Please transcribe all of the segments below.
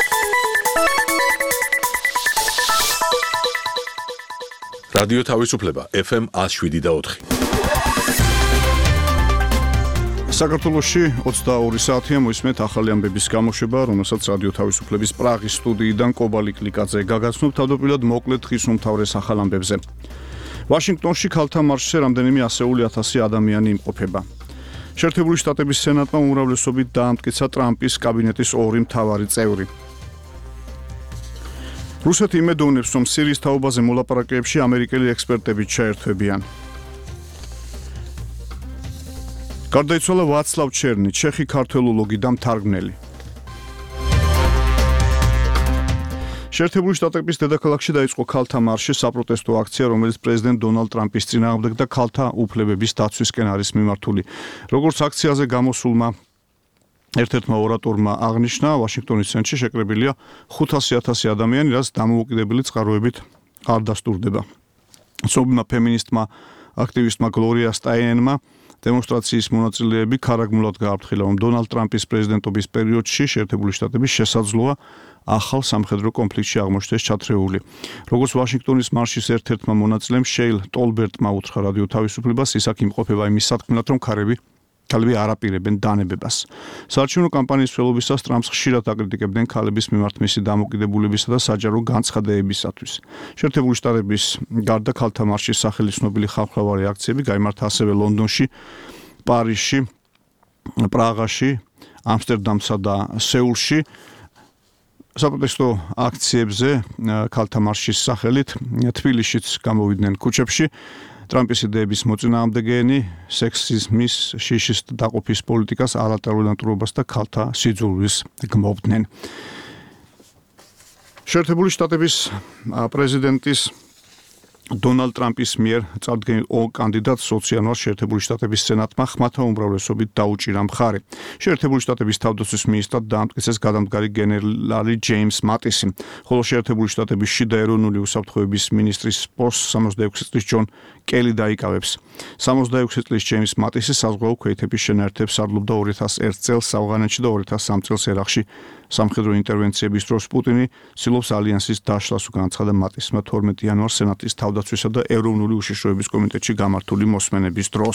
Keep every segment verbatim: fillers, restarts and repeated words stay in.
რადიო თავისუფლება ეფ ემ one oh seven და four. საქართველოში ოცდაორი საათია მოისმენთ ახალი ამბების გამოშვება, რომელსაც რადიო თავისუფლების პრაღის სტუდიიდან კობალი კლიკაძე გაგაცნობ თავდაპირველად მოკლედ დღის უმთავრეს ახალ ამბებზე. ვაშინგტონში ქალთა მარშზე რამდენიმე ასეული ათასი ადამიანი იმყოფება. შეერთებული შტატების სენატმა უმრავლესობით დაამტკიცა ტრამპის კაბინეტის ორი მთავარი წევრი. რუსეთი იმედოვნებს, რომ სირიის თაობაზე მოლაპარაკებებში ამერიკელი ექსპერტები ჩაერთვებიან. გარდაიცვალა ვაცლავ ჩერნი, ჩეხი ქართველოლოგი და მთარგმნელი. შეერთებული შტატების დედაქალაქში დაიწყო ქალთა მარში, საპროტესტო აქცია, რომელიც პრეზიდენტ დონალდ ტრამპის წინააღმდეგ და ქალთა უფლებების დაცვისკენ არის მიმართული. როგორც აქციაზე გამოსულმა ერთ-ერთმა ორატორმა აღნიშნა, ვაშინგტონის ცენტრში შეკრებილია ხუთასი ათასი ადამიანი, რაც დამოუკიდებელი წყაროებით არ დასტურდება. ცნობილმა ფემინისტმა აქტივისტმა გლორია სტაინენმა დემონსტრაციის მონაწილეები ქარაგმულად გააფრთხილა, რომ დონალდ ტრამპის პრეზიდენტობის პერიოდში შეერთებული შტატები შესაძლოა ახალ სამხედრო კონფლიქტში აღმოჩნდეს ჩათრეული. როგორც ვაშინგტონის მარშის ერთ-ერთმა მონაწილემ შეილ ტოლბერტმა უთხრა რადიო თავისუფლებას, ის აქ იმყოფება იმის სათქმელად, რომ ქარები ქალები არ აპირებენ დანებებას. საარჩევნო კამპანიის მსვლელობისას ტრამპს ხშირად აკრიტიკებდნენ ქალების მიმართ მისი დამოკიდებულებისა და საჯარო განცხადებებისათვის. შეერთებული შტატების გარდა ქალთა მარშის სახელი ცნობილი ხალხმრავალი აქციები გაიმართა ასევე ლონდონში, პარიზში, პრაღაში, ამსტერდამსა და სეულში. საპროტესტო აქციებზე ქალთა მარშის სახელით თბილისშიც გამოვიდნენ ქუჩებში. ტრამპის იდეების მოწინააღმდეგენი სექსიზმის, შიშის დაყოფის პოლიტიკას, არატოლერანტურობას და ქალთა სიძულვის გმობდნენ. შეერთებული შტატების პრეზიდენტის დონალდ ტრამპის მიერ წარდგენილ კანდიდატს ოცი იანვარს შეერთებული შტატების სენატმა ხმათა უმრავლესობით დაუჭირა მხარი. შეერთებული შტატების თავდაცვის მინისტრად დაამტკიცეს გადამდგარი გენერალი ჯეიმს მატისი, ხოლო შეერთებული შტატების შიდა ეროვნული უსაფრთხოების მინისტრის პოსტს სამოცდაექვსი წლის ჯონ კელი დაიკავებს. სამოცდაექვსი წლის ჯეიმს მატისი საზღვაო ქვეითების შენაერთებს სარდლობდა ორი ათას ერთ წელს ავღანეთში და ორი ათას სამი წელს ერაყში სამხედრო ინტერვენციების დროს. პუტინი ცდილობს ალიანსის დაშლას, განაცხადა მატისმა თორმეტი იანვარს სენატის თავდაცვისა და ეროვნული უშიშროების კომიტეტში გამართული მოსმენების დროს.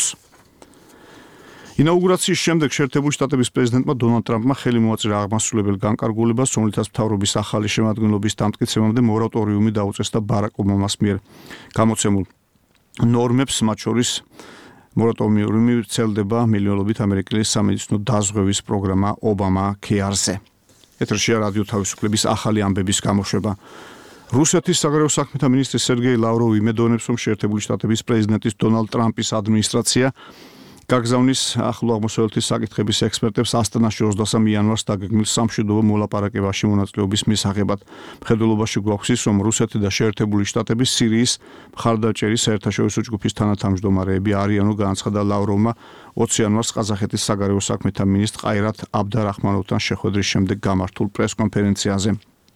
ინაუგურაციის შემდეგ შეერთებული შტატების პრეზიდენტმა დონალდ ტრამპმა ხელი მოაწერა აღმასრულებელ განკარგულებას, რომლითაც მთავრობის ახალი შემადგენლობის დამტკიცებამდე მორატორიუმი დაუწესდა ბარაკ ობამას მიერ გამოცემულ ნორმებს, მათ შორის მორატორიუმი ვრცელდება მილიონობით ამერიკელის სამედიცინო დაზღვევის პროგრამა ობამა ქეარზე. ეთერშია რადიო თავისუფლების ახალი ამბების გამოშვება. რუსეთის საგარეო საქმეთა მინისტრი სერგეი ლავროვი იმედოვნებს, რომ შეერთებული შტატების პრეზიდენტის დონალდ ტრამპის ადმინისტრაცია გაგზავნის ახლო აღმოსავლეთის საკითხების ექსპერტებს ასტანაში ოცდასამი იანვარს დაგეგმილ სამშვიდობო მოლაპარაკებაში მონაწილეობის მისაღებად. მხედველობაში გვაქვს ის, რომ რუსეთი და შეერთებული შტატები სირიის მხარდაჭერის საერთაშორისო ჯგუფის თანათავმჯდომარეები არიანო, განაცხადა ლავროვმა ოცი იანვარს ყაზახეთის საგარეო საქმეთა მინისტრ ყაირათ აბდარახმანოვთან შეხვედრის შემდეგ გამართულ პრესკონფერენციაზე.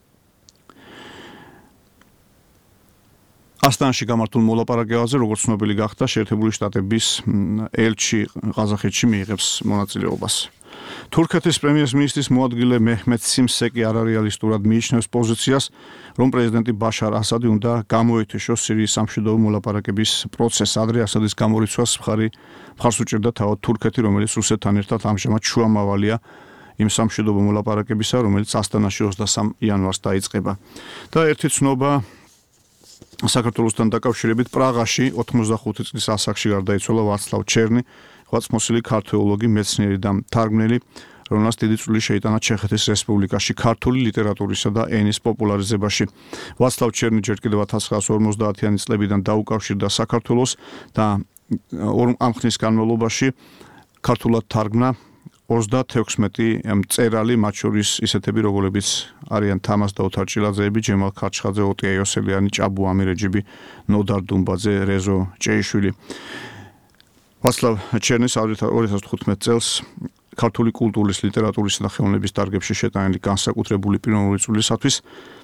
ასტანაში გამართულ მოლაპარაკებაზე, როგორც ცნობილი გახდა, შეერთებული შტატების ელჩი ყაზახეთში მიიღებს მონაწილეობას. თურქეთის პრემიერ-მინისტრის მოადგილე მეჰმედ სიმსეკი არარეალისტურად მიიჩნევს პოზიციას, რომ პრეზიდენტი ბაშარ ასადი უნდა გამოეთიშოს სირიის სამშვიდობო მოლაპარაკების პროცესს. ადრე ასადის გამორიცვას მხარი მხარს უჭერდა თავად თურქეთი, რომელიც რუსეთთან ერთად ამჟამად შუამავალია იმ სამშვიდობო მოლაპარაკებისა, რომელიც ასტანაში ოცდასამი იანვარს დაიწყება. და ერთი ცნობა საქართველოსთან დაკავშირებით პრაღაში ოცდახუთი წლის ასაკში გარდაიცვალა ვაცლავ ჩერნი, ღვაწლმოსილი ქართველოლოგი, მეცნიერი და მთარგმნელი, რომელსაც დიდი წვლილი შეიტანა ჩეხეთის რესპუბლიკაში ქართული ლიტერატურისა და ენის პოპულარიზებაში. ვაცლავ ჩერნი ჯერ კიდევ ათას ცხრაასი ორმოცდაათიანი წლებიდან დაუკავშირდა საქართველოს და ამ ხნის განმავლობაში ქართულად თარგმნა ოცდათექვსმეტი მწერალი, მათ შორის ისეთები, როგორებიც არიან თამას დაუთარჭილაძეები, ჯემალ ქარჩხაძე, ოტია იოსელიანი, ჭაბუ ამირეჯიბი, ნოდარ დუმბაძე, რეზო ჭეიშვილი. ვაცლავ ჩერნის ორი ათას თხუთმეტ წელს ქართული კულტურის, ლიტერატურისა და ხელოვნების დარგებში შეტანილი განსაკუთრებული პიროვნული წვლილისათვის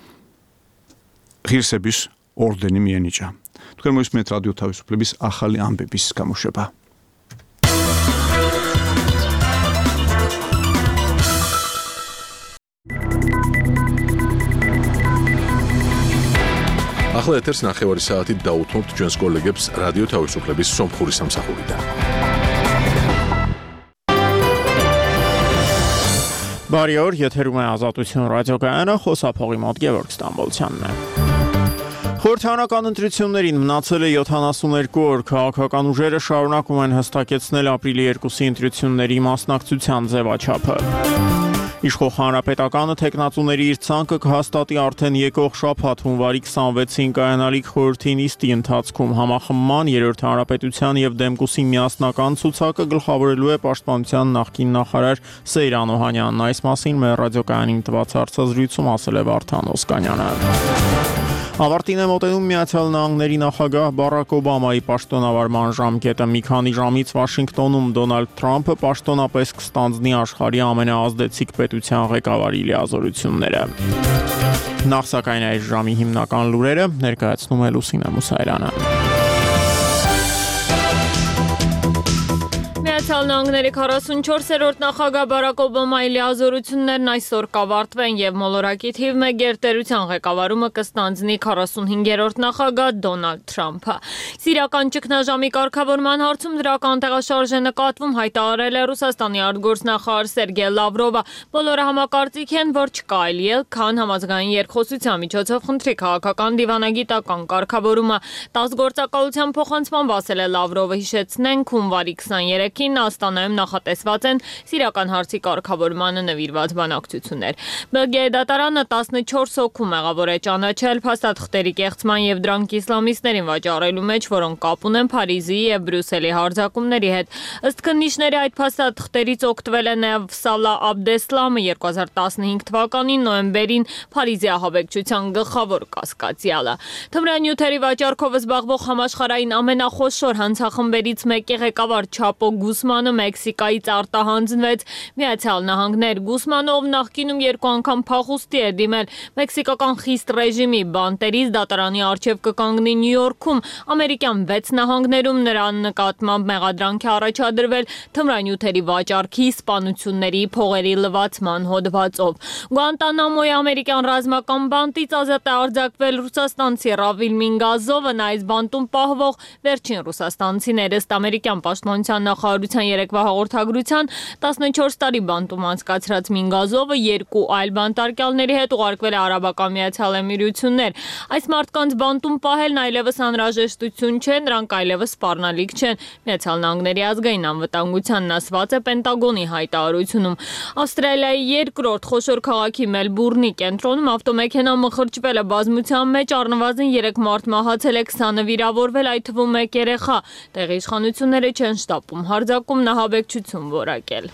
ღირსების ორდენი მიენიჭა. თქვენ მოისმენთ რადიო თავისუფლების ახალი ამბების გამოშვება. ახლა ეთერს ნახევარი საათით დაუთმობთ ჩვენს კოლეგებს რადიო თავისუფლების სომხური სამსახურიდან. Բարի օր, եթերում է Ազատություն ռադիոկայանը, խոսափողի մոտ Գևորգ Ստամբոլցյանն է։ Խորհրդարանական ընտրություններին մնացել է յոթանասուներկու օր, քաղաքական ուժերը շարունակում են հստակեցնել ապրիլի երկուսի ընտրությունների մասնակցության ձևաչափը։ Իշխող հանրապետականը թեկնածուների իր ցանկը կհաստատի արդեն եկող շաբաթ հունվարի քսանվեցին կայանալիք խորհրդի նիստի ընթացքում համախմբման երրորդ հանրապետության եւ Դեմկուսի միասնական ցուցակը գլխավորելու է պաշտպանության նախկին նախարար Սեյրան Օհանյանն։ Այս մասին մեր ռադիոկայանին տված հարցազրույցում ասել է Վարդան Օսկանյանը։ Ավարտին է մոտենում Միացյալ Նահանգների նախագահ Բարակ Օբամայի պաշտոնավարման ժամկետը։ Մի քանի ժամից Վաշինգտոնում Դոնալդ Թրամփը պաշտոնապես կստանձնի աշխարհի ամենաազդեցիկ պետության ղեկավարի լիազորությունները։ Նախ սակայն այս ժամի հիմնական լուրերը ներկայացնում է Լուսինե Մուսայելյանը։ Միացյալ Նահանգների քառասունչորսերորդ նախագահ Բարակ Օբամայի լիազորություններն այսօր կավարտվեն եւ մոլորակի թիվ մեկ գերտերության ղեկավարումը կստանձնի քառասունհինգերորդ նախագահ Դոնալդ Թրամփը։ Սիրիական ճգնաժամի կարգավորման հարցում դրական տեղաշարժ է նկատվում, հայտարարել է Ռուսաստանի արտգործնախարար Սերգեյ Լավրովը։ Բոլորը համակարծիք են, որ չկա այլ ելք, քան համազգային երկխոսության միջոցով խնդրի քաղաքական դիվանագիտական կարգավորումը։ Տաս գործակալության փոխանցման ասել է Լավրովը, հիշեցնենք հունվարի քսաներեքին Աստանայում նախատեսված են սիրիական հարցի կարգավորմանը նվիրված բանակցություններ։ Բելգիայի դատարանը տասնչորս հոգու մեղավոր է ճանաչել փաստաթղթերի կեղծման եւ դրանք իսլամիստներին վաճառելու մեջ, որոնք կապ ունեն Փարիզի եւ Բրյուսելի հարձակումների հետ։ Ըստ քննիչների այդ փաստաթղթերից օգտվել է նաեւ Սալա Աբդեսլամը երկու հազար տասնհինգ թվականի նոյեմբերին Փարիզի ահաբեկչության գլխավոր կասկածյալը։ Թմրանյութերի վաճառքով զբաղվող համաշխարհային ամենախոշոր հանցախմբերից մեկի ղեկավար Չապո Գուսմանը Մեքսիկայից արտահանձնվեց Միացյալ Նահանգներ։ Գուսմանով նախկինում երկու անգամ փախուստի է դիմել մեքսիկական խիստ ռեժիմի բանտերից, դատարանի առջև կկանգնի Նյու Յորքում, ամերիկյան վեց նահանգներում նրան նկատմամբ մեղադրանք է առաջադրվել թմրանյութերի վաճառքի, սպանությունների, փողերի լվացման հոդվածով։ Գուանտանամոյի ամերիկյան ռազմական բանտից ազատ է արձակվել ռուսաստանցի Ռավիլ Մինգազովը, նա այս բանտում պահվող վերջին ռուսաստանցիներ ըստ ամերիկյան պաշտպանության նախարարության երեկվա հաղորդագրության տասնչորս տարի բանտում անցկացրած Մինգազովը երկու այլ բանտարկյալների հետ ուղարկվել է Արաբական Միացյալ Էմիրություններ։ Այս մարդկանց բանտում պահելն այլևս անհրաժեշտություն չէ, նրանք այլևս սպառնալիք չեն։ Միացյալ Նահանգների ազգային անվտանգությանն ասված է Պենտագոնի հայտարարությունում։ Ավստրալիայի երկրորդ խոշոր քաղաքի Մելբուրնի կենտրոնում ավտոմեքենա մխրճվել է բազմության մեջ, առնվազն երեք մարդ մահացել է, քսանը վիրավորվել, այդ թվում մեկ երեխա։ Տեղի իշխանությունները չեն շտապում հարձակումն ահաբեկչություն որակել։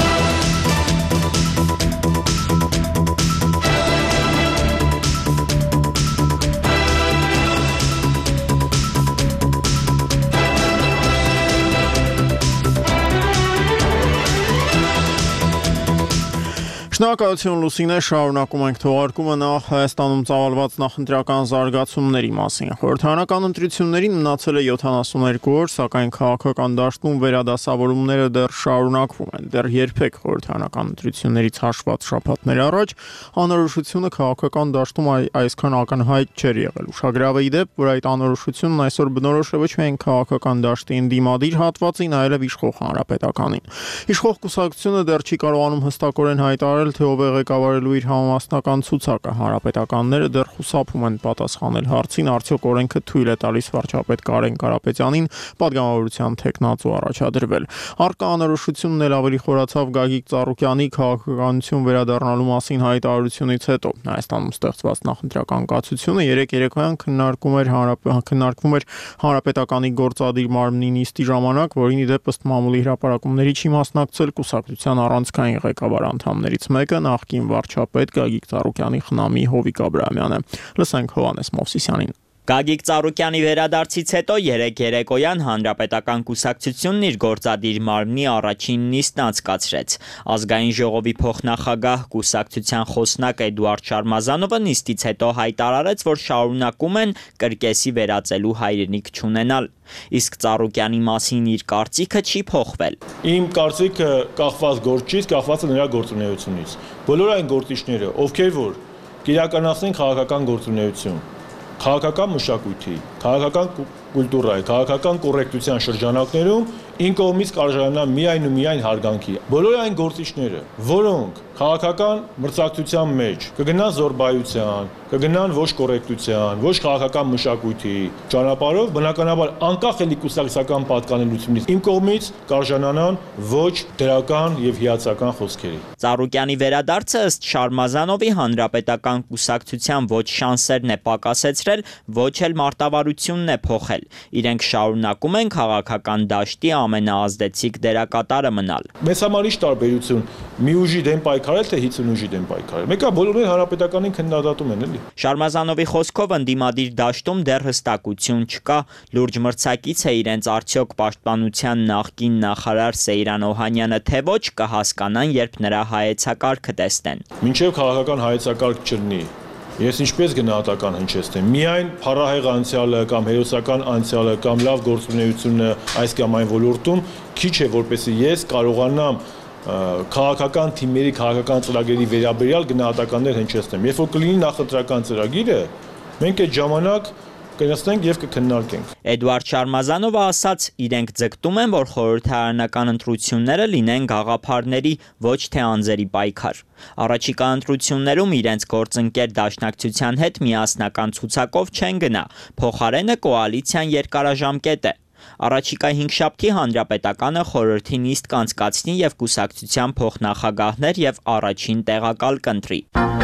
Շնորհակալություն Լուսինե, շարունակում ենք թողարկումը նախ Հայաստանում ծավալված նախընտրական զարգացումների մասին։ Խորհրդարանական ընտրություններին մնացել է յոթանասուներկու օր, սակայն քաղաքական դաշտում վերադասավորումները դեռ շարունակվում են։ Դեռ երբեք խորհրդարանական ընտրություններից հաշված շաբաթներ առաջ անորոշությունը քաղաքական դաշտում այսքան ակնհայտ չէր եղել։ Ուշագրավ է ի դեպ, որ այդ անորոշությունն այսօր բնորոշ է ոչ միայն քաղաքական դաշտի ընդդիմադիր հատվածին, այլև իշխող հանրապետականին։ Իշխող կուսակցությունը դեռ չի կարողանում հստակորեն հայտարարել, թե ով է ղեկավարելու իր համամասնական ցուցակը։ Հանրապետականները դեռ խուսափում են պատասխանել հարցին, արդյոք օրենքը թույլ է տալիս վարչապետ Կարեն Կարապետյանին պատգամավորության թեկնածու առաջադրվել։ Առկա անորոշությունն էլ ավելի խորացավ Գագիկ Ծառուկյանի քաղաքականություն վերադառնալու մասին հայտարարությունից հետո։ Հայաստանում ստեղծված նախընտրական կացությունը երեք երեկոյան քննարկում էր քննարկվում էր հանրապետականի գործադիր մարմնի նիստի ժամանակ, որին ի դեպ ըստ մամուլի հրապարակումների չի մասնակցել կուսակցության առանցքային ղեկավար անդամներից մեկը նախկին վարչապետ Գագիկ Ծառուկյանի խնամի Հովիկ Աբրահամյանը։ Լսենք Հովհաննես Մովսիսյանին։ Գագիկ Ծառուկյանի վերադարձից հետո երեք երեկոյան հանրապետական կուսակցությունն իր գործադիր մարմնի առաջին նիստն անցկացրեց։ Ազգային ժողովի փոխնախագահ կուսակցության խոսնակ Էդուարդ Շարմազանովը նիստից հետո հայտարարեց, որ շարունակում են կրկեսի վերածելու հայրենիք չունենալ։ Իսկ Ծառուկյանի մասին իր կարծիքը չի փոխվել։ Իմ կարծիքը կախված գործից, կախված է նրա գործունեությունից։ Բոլոր այն գործիչները, ովքեր որ կիրականացնեն քաղաքական գործունեություն, քաղաքական մշակույթի, քաղաքական կուլտուրայի, քաղաքական կոռեկտության շրջանակներում ին կողմից կարժանանա միայն ու միայն հարգանքի։ Բոլոր այն գործիչները, որոնք քաղաքական մրցակցության մեջ կգնան զորբայության, կգնան ոչ կոռեկտության, ոչ քաղաքական մշակույթի ճանապարհով, բնականաբար անկախ էլի կուսակցական պատկանելությունից իմ կողմից կարժանանան ոչ դրական եւ հիացական խոսքերի։ Ծառուկյանի վերադարձը ըստ Շարմազանովի հանրապետական կուսակցության ոչ շանսերն է պակասեցրել, ոչ էլ մարտավարությունն է փոխել։ Իրենք շարունակում են քաղաքական դաշտի ամենաազդեցիկ դերակատարը մնալ։ Մեծ համար ի՞նչ տարբերություն մի ուժի դեմ պայքարել թե հինգ ուժի դեմ պայքարել։ Մեկը բոլորին հանրապետականին քննադատում են էլի։ Շարմազանովի խոսքով ընդդիմադիր դաշտում դեռ հստակություն չկա, լուրջ մրցակից է իրենց արդյոք պաշտպանության նախկին նախարար Սեյրան Օհանյանը թե ոչ կհասկանան, երբ նրա հայեցակարգը տեսնեն։ Մինչև քաղաքական հայեցակարգ չլինի, ես ինչպես գնահատական հնչեցնեմ, միայն փառահեղ անցյալը կամ հերոսական անցյալը կամ լավ գործունեությունը այս կամ այն ոլորտում քիչ է, որպեսզի ես կարողանամ քաղաքական թիմերի, քաղաքական ծրագրերի վերաբերյալ գնահատականներ հնչեցնեմ։ Երբ որ կլինի նախընտրական ծրագիրը, մենք այդ ժամանակ կնստենք եւ կքննարկենք։ Էդուարդ Շարմազանովը ասաց, իրենք ձգտում են, որ խորհրդարանական ընտրությունները լինեն գաղափարների, ոչ թե անձերի պայքար։ Առաջիկա ընտրություններում իրենց գործընկեր դաշնակցության հետ միասնական ցուցակով չեն գնա, փոխարենը կոալիցիան երկարաժամկետ է։ Առաջիկա հինգշաբթի հանրապետականը խորհրդի նիստ կանցկացնի եւ կուսակցության փոխնախագահներ եւ առաջին տեղակալ կընտրի։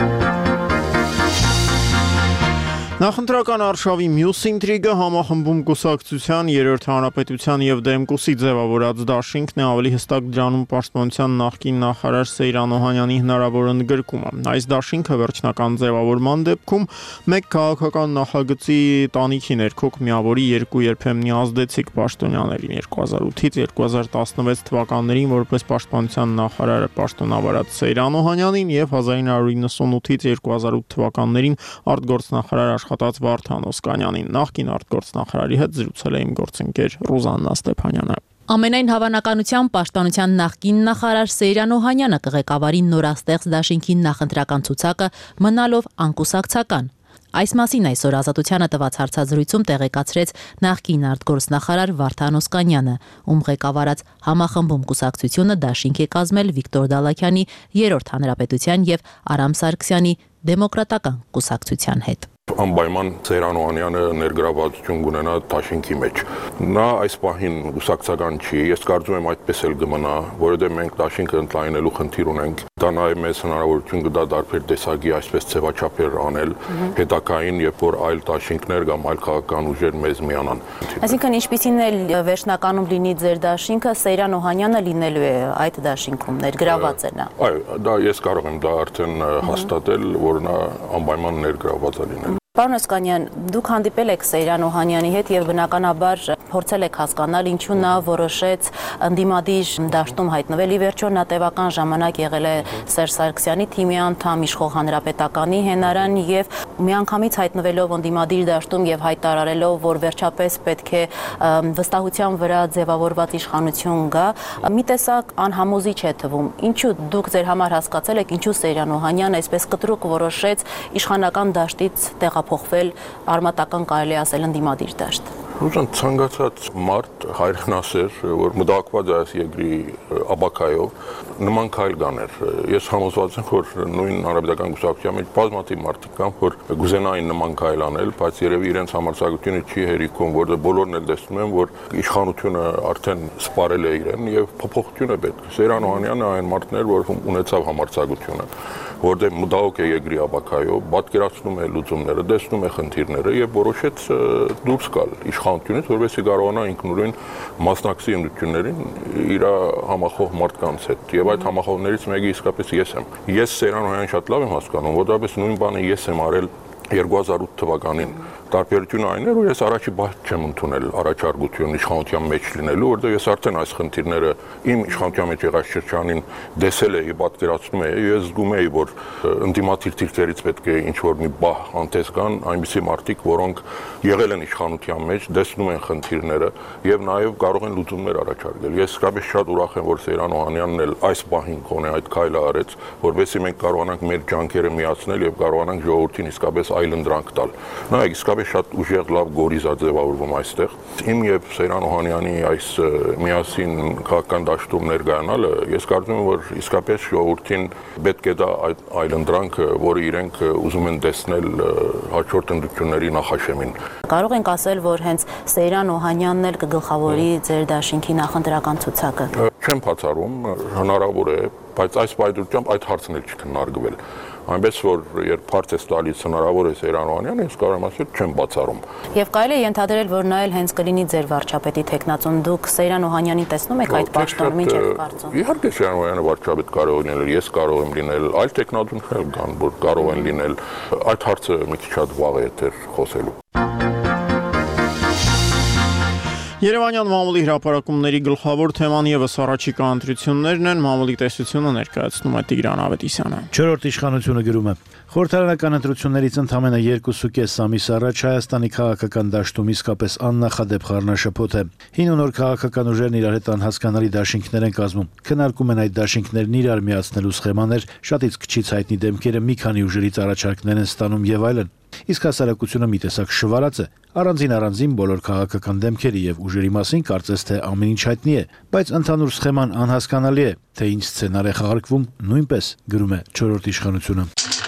Նախընտրական արշավի մյուս ինտրիգը համախմբում կուսակցության, երրորդ հանրապետության եւ Դեմկուսի ձևավորած դաշինքն է, ավելի հստակ դրանում պաշտպանության նախկին նախարար Սեյրան Օհանյանի հնարավոր ընդգրկումը։ Այս դաշինքը վերջնական ձևավորման դեպքում մեկ քաղաքական նախագծի տանիքի ներքո կմիավորի երկու երբեմնի ազդեցիկ պաշտոնյաներին։ երկու հազար ութից երկու հազար տասնվեց թվականներին որպես պաշտպանության նախարարը պաշտոնավարած Սեյրան Օհանյանին եւ հազար ինը հարյուր իննսունութից երկու հազար ութ թվականներին արտգործնախարար աշխատած Վարդան Օսկանյանին։ Նախկին արտգործնախարարի հետ զրուցել է իմ գործընկեր Ռուզաննա Ստեփանյանը։ Ամենայն հավանականությամբ պաշտպանության նախկին նախարար Սեյրան Օհանյանը կղեկավարի նորաստեղծ դաշինքի նախընտրական ցուցակը մնալով անկուսակցական։ Այս մասին այսօր Ազատությանը տված հարցազրույցում տեղեկացրեց նախկին արտգործնախարար Վարդան Օսկանյանը, ում ղեկավարած համախմբում կուսակցությունը դաշինք է կազմել Վիկտոր Դալաքյանի երրորդ հանրապետության եւ Արամ Սարգսյանի դեմոկրատական կուսակցության հետ։ Անպայման Սեյրան Օհանյանը ներգրավվածություն կունենա դաշինքի մեջ։ Նա այս պահին կուսակցական չի, ես կարծում եմ այդպես էլ կմնա, որովհետև մենք դաշինքը ընդլայնելու խնդիր ունենք։ Դա նաև մեզ հնարավորություն կտա տարբեր տեսակի այսպես ձևաչափեր անել, հետագային, երբ որ այլ դաշինքներ կամ այլ քաղաքական ուժեր մեզ միանան։ Այսինքն ինչպիսին էլ վերջնականում լինի ձեր դաշինքը, Սեյրան Օհանյանը լինելու է այդ դաշինքում, ներգրաված է նա։ Այո, դա ես կարող եմ դա արդեն հաստատել, որ նա անպայման ներգրաված է լինել։ Պարոն Օսկանյան, դուք հանդիպել եք Սեյրան Օհանյանի հետ եւ բնականաբար փորձել եք հասկանալ ինչու նա որոշեց ընդդիմադիր դաշտում հայտնվել։ Ի վերջո նա տևական ժամանակ եղել է Սերժ Սարգսյանի թիմի անդամ, իշխող հանրապետականի հենարան եւ միանգամից հայտնվելով ընդդիմադիր դաշտում եւ հայտարարելով, որ վերջապես պետք է վստահության վրա ձևավորված իշխանություն գա, մի տեսակ անհամոզիչ է թվում։ Ինչու դուք ձեր համար հասկացել եք, ինչու Սեյրան Օհանյանը այսպես կտրուկ որոշեց իշխանական դաշտից տեղափոխվել արմատական կարելի ասել ընդդիմադիր դաշտ։ Ուժան ցանկացած մարդ հայրենասեր, որ մտահոգված է այս երկրի ապակայով, նման քայլ կաներ։ Ես համոզված եմ, որ նույն հանրապետական կուսակցության մեջ բազմաթիվ մարդիկ կան, որ գուզենային նման քայլ անել, բայց երևի իրենց համարձակությունը չի հերիքում, որտեղ բոլորն էլ տեսնում են, որ իշխանությունը արդեն սպառել է իրեն եւ փոփոխություն է պետք։ Սեյրան Օհանյանը այն մարդն էր, որ ունեցավ համարձակությունը, որտեղ մտահոգ է երկրի ապակայով, պատկերացնում է լուծումները, տեսնում է խնդիրները եւ որոշեց դուրս գալ իշխանությունից, որովհետեւ կարողանա ինքնուրույն մասնակցի ընդդիմություններին իր համախոհ մարդկանց հետ։ Եվ այդ համախոհներից մեկը իսկապես ես եմ։ Ես Սեյրան Օհանյանին շատ լավ եմ հասկանում, որովհետեւ նույն բանը ես եմ արել երկու հազար ութ թվականին։ Տարբերությունը այն է, որ ես առաջի բաց չեմ ընդունել առաջարկություն իշխանության մեջ լինելու, որտեղ ես արդեն այս խնդիրները իմ իշխանության մեջ եղած շրջանին տեսել էի, պատկերացնում էի, ես զգում էի, որ ընդդիմադիր թիրքերից պետք է ինչ-որ մի բահ անտես կան, այնպիսի մարդիկ, որոնք եղել են իշխանության մեջ, տեսնում են խնդիրները եւ նաեւ կարող են լուծումներ առաջարկել։ Ես իսկապես շատ ուրախ եմ, որ Սեյրան Օհանյանն էլ այս պահին կոնե այդ քայլը արեց, որովհետեւ մենք կարողանանք մեր ջանքերը միացնել եւ կարողանանք ժողովրդին իսկապես այլ ընդրանք տալ։ Նայեք, իսկապես իսկապես շատ ուժեղ լավ գորիզ է ձևավորվում այստեղ։ Իմ եւ Սեյրան Օհանյանի այս միասին քաղաքական դաշտում ներկայանալը, ես կարծում եմ, որ իսկապես ժողովրդին պետք է դա այլընտրանքը, որը իրենք ուզում են տեսնել հաջորդ ընտրությունների նախաշեմին։ Կարող ենք ասել, որ հենց Սեյրան Օհանյանն էլ կգլխավորի ձեր դաշինքի նախընտրական ցուցակը։ Չեմ բացառում, հնարավոր է, բայց այս պայմանությամբ այդ հարցն էլ չի քննարկվել։ Այնպես որ երբ հարց է տալիս հնարավոր է Սեյրան Օհանյանը, ես կարող եմ ասել չեմ բացառում։ Եվ կարելի է ենթադրել, որ նա էլ հենց կլինի ձեր վարչապետի թեկնածուն։ Դուք Սեյրան Օհանյանին տեսնում եք այդ պաշտոնում, ինչ եք կարծում։ Իհարկե Սեյրան Օհանյանը վարչապետ կարող է լինել, ես կարող եմ լինել, այլ տեխնատուններ կան, որ կարող են լինել։ Այդ հարցը մի քիչ շատ վաղ է դեռ խոսելու։ Երևանյան մամուլի հրապարակումների գլխավոր թեման եւս առաջիկա ընտրություններն են, մամուլի տեսությունը ներկայացնում է Տիգրան Ավետիսյանը։ Չորրորդ իշխանությունը գրում է. Խորհրդարանական ընտրություններից ընդամենը երկուսուկես ամիս առաջ Հայաստանի քաղաքական դաշտում իսկապես աննախադեպ խառնաշփոթ է։ Հին ու նոր քաղաքական ուժերն իրար հետ անհասկանալի դաշինքներ են կազմում։ Քննարկում են այդ դաշինքներն իրար միացնելու սխեմաներ, շատից քչից հայտնի դեմքերը մի քանի ուժերից առաջարկներ են ստանում եւ այլն։ Իսկ հասարակությունը մի տեսակ շվարած է, առանձին առանձին բոլոր քաղաքական դեմքերի եւ ուժերի մասին կարծես թե ամեն ինչ հայտնի է, բայց ընդհանուր սխեման անհասկանալի է, թե ինչ սցենար է խաղարկվում, նույնպես գրում է չորրորդ իշխանությունը։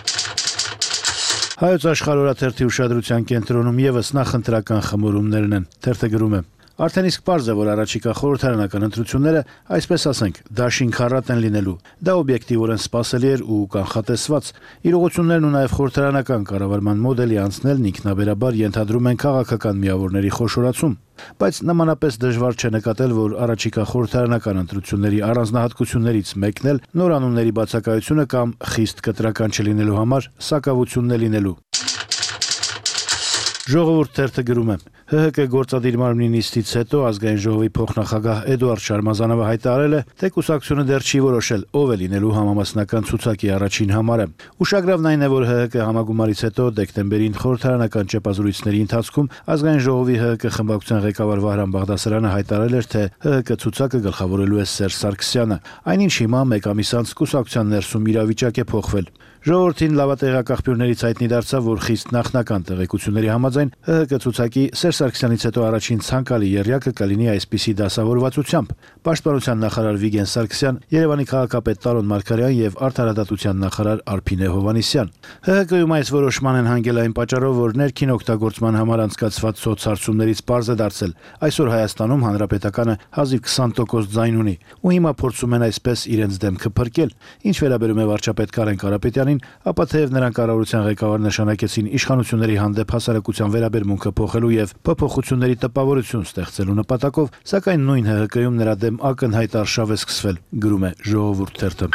Հայոց աշխարհ օրաթերթի ուշադրության կենտրոնում եւս նախընտրական խմորումներն են։ Թերթը գրում է. Արդեն իսկ պարզ է, որ առաջիկա խորհրդարանական ընտրությունները, այսպես ասենք, դաշին քառատ են լինելու։ Դա օբյեկտիվորեն սպասելի էր ու կանխատեսված։ Իրողություններն ու նաև խորհրդարանական կառավարման մոդելի անցնելն ինքնաբերաբար ենթադրում են քաղաքական միավորների խոշորացում։ Բայց նմանապես դժվար չէ նկատել, որ առաջիկա խորհրդարանական ընտրությունների առանձնահատկություններից մեկն էլ նոր անունների բացակայությունը կամ խիստ կտրական չլինելու համար սակավությունն է լինելու։ Ժողովուրդ թերթը գրում է. ՀՀԿ գործադիր մարմնի նիստից հետո ազգային ժողովի փոխնախագահ Էդուարդ Շարմազանովը հայտարարել է, թե կուսակցությունը դեռ չի որոշել ով է լինելու համամասնական ցուցակի առաջին համարը։ Ուշագրավն այն է, որ ՀՀԿ համագումարից հետո դեկտեմբերին խորհրդարանական ճեպազրույցների ընթացքում ազգային ժողովի ՀՀԿ խմբակցության ղեկավար Վահրամ Բաղդասարյանը հայտարարել էր, թե ՀՀԿ ցուցակը գլխավորելու է Սերժ Սարգսյանը, այնինչ հիմա մեկ ամիս անց կուսակցության ներսում իրավիճակ է փոխվել։ Ժողովրդին լավատեղյակ աղբյուրներից հայտնի դարձավ, որ խիստ նախնական տեղեկությունների համաձայն ՀՀԿ ցուցակի Սերժ Սարգսյանից հետո առաջին ցանկալի եռյակը կլինի այսպիսի դասավորվածությամբ. Պաշտպանության նախարար Վիգեն Սարգսյան, Երևանի քաղաքապետ Տարոն Մարգարյան եւ Արդարադատության նախարար Արփինե Հովհաննիսյան։ ՀՀԿ-ում այս որոշման են հանգել այն պատճառով, որ ներքին օգտագործման համար անցկացված սոցհարցումներից պարզ է դարձել. այսօր Հայաստանում հանրապետականը հազիվ քսան տոկոս ձայն ունի, ու հիմա փորձում են այսպես իրենց դեմքը փրկել։ Ինչ վերաբերում է վարչապետ Կարեն Կարապետյանին, ապա թեև նրան կառավարության ղեկավար նշանակեցին իշխանությունների հանդեպ հասարակության վերաբերմունքը փոխելու եւ փոփոխությունների տպավորություն ստեղծելու նպատակով, սակայն նույն ՀՀԿ-ում նրա դեմ ակնհայտ արշավ է սկսվել, գրում է Ժողովուրդ թերթը։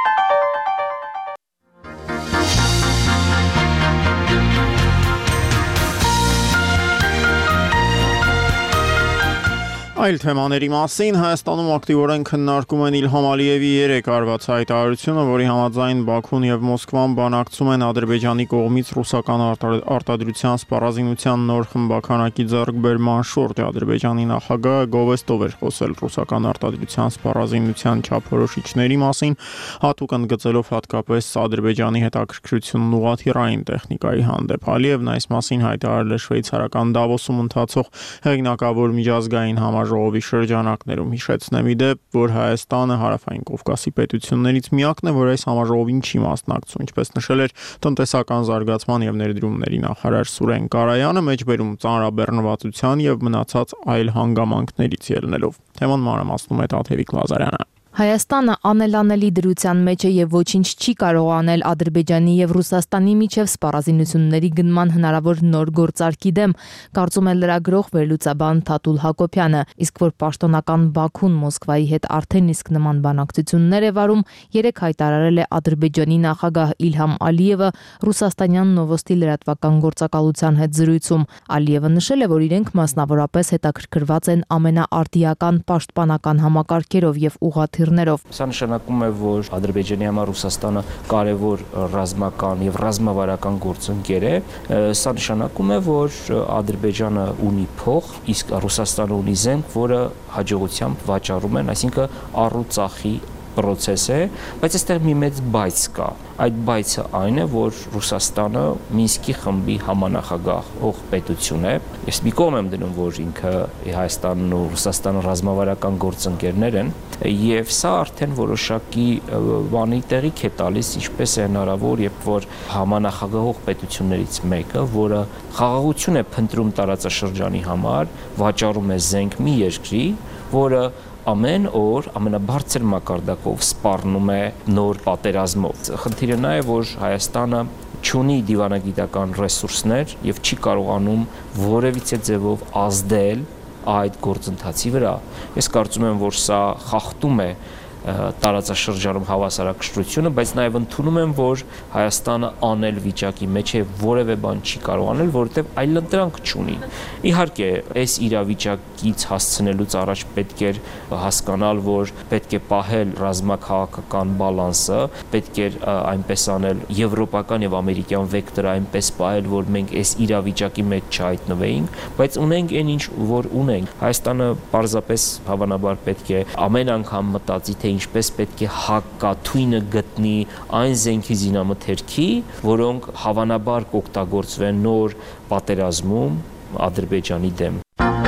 Այլ թեմաների մասին Հայաստանում ակտիվորեն քննարկում են Իլհամ Ալիևի երեք արված հայտարարությունը, որի համաձայն Բաքուն եւ Մոսկվան բանակցում են Ադրբեջանի կողմից ռուսական արտադրության սպառազինության նոր խմբականակի ձեռքբերման շուրջ։ Ադրբեջանի նախագահը գովեստով էր խոսել ռուսական արտադրության սպառազինության չափորոշիչների մասին, հատուկ ընդգծելով հատկապես Ադրբեջանի հետաքրքրությունն ուղղաթիռային տեխնիկայի հանդեպ։ Ալիևն այս մասին հայտարարել է շվեյցարական Դավոսում ընթացող հեղինակավոր միջազգային համար ժողովի շրջանակներում։ Հիշեցնեմ ի դեպ, որ Հայաստանը հարավային Կովկասի պետություններից միակն է, որ այս համաժողովին չի մասնակցում, ինչպես նշել էր տնտեսական զարգացման եւ ներդրումների նախարար Սուրեն Կարայանը, մեջբերում ծանրաբեռնվածության եւ մնացած այլ հանգամանքներից ելնելով։ Թեման մանրամասնում է Տաթևիկ Լազարյանը։ Հայաստանը անելանելի դրության մեջ է եւ ոչինչ չի կարող անել Ադրբեջանի եւ Ռուսաստանի միջև սպառազինությունների գնման հնարավոր նոր գործարքի դեմ, կարծում է լրագրող վերլուծաբան Թաթուլ Հակոբյանը, իսկ որ պաշտոնական Բաքուն Մոսկվայի հետ արդեն իսկ նման բանակցություններ է վարում, երեք հայտարարել է Ադրբեջանի նախագահ Իլհամ Ալիևը ռուսաստանյան Նովոստի լրատվական գործակալության հետ զրույցում։ Ալիևը նշել է, որ իրենք մասնավորապես հետաքրքրված են ամենաարտիական պաշտպանական համակարգերով եւ ուղղաթիռ ներով։ Սա նշանակում է, որ Ադրբեջանի համար Ռուսաստանը կարևոր ռազմական եւ ռազմավարական գործընկեր է։ Սա նշանակում է, որ Ադրբեջանը ունի փող, իսկ Ռուսաստանը ունի զենք, որը հաջողությամբ վաճառում են, այսինքն առուծախի process է, բայց այստեղ մի մեծ բայց կա։ Այդ բայցը այն է, որ Ռուսաստանը Մինսկի խմբի համանախագահ ող պետություն է։ Ես մի կողմ եմ դնում, որ ինքը Հայաստանն ու Ռուսաստանը ռազմավարական գործընկերներ են, եւ սա արդեն որոշակի բանի տեղիք է տալիս, ինչպես է հնարավոր, երբ որ համանախագահող պետություններից մեկը, որը խաղաղություն է փնտրում տարածաշրջանի համար, վաճառում է զենք մի երկրի, որը ամեն օր ամենաբարձր մակարդակով սպառնում է նոր պատերազմով։ Խնդիրը նա է, որ Հայաստանը չունի դիվանագիտական ռեսուրսներ եւ չի կարողանում որևիցե ձևով ազդել այդ գործընթացի վրա։ Ես կարծում եմ, որ սա խախտում է տարածաշրջանում հավասարակշռությունը, բայց նաև ընդունում եմ, որ Հայաստանը անել վիճակի մեջ է, որևէ բան չի կարող անել, որովհետև այլընտրանք չունի։ Իհարկե, այս իրավիճակից հասցնելուց առաջ պետք է հասկանալ, որ պետք է պահել ռազմաքաղաքական բալանսը, պետք է այնպես անել եվրոպական եւ ամերիկյան վեկտորը այնպես պահել, որ մենք այս իրավիճակի մեջ չհայտնվեինք, բայց ունենք այն ինչ որ ունենք։ Հայաստանը պարզապես հավանաբար պետք է ամեն անգամ մտածի, թե ինչպես պետք է հակաթույնը գտնի այն զենքի զինամթերքի, որոնք հավանաբար կօգտագործվեն նոր պատերազմում Ադրբեջանի դեմ։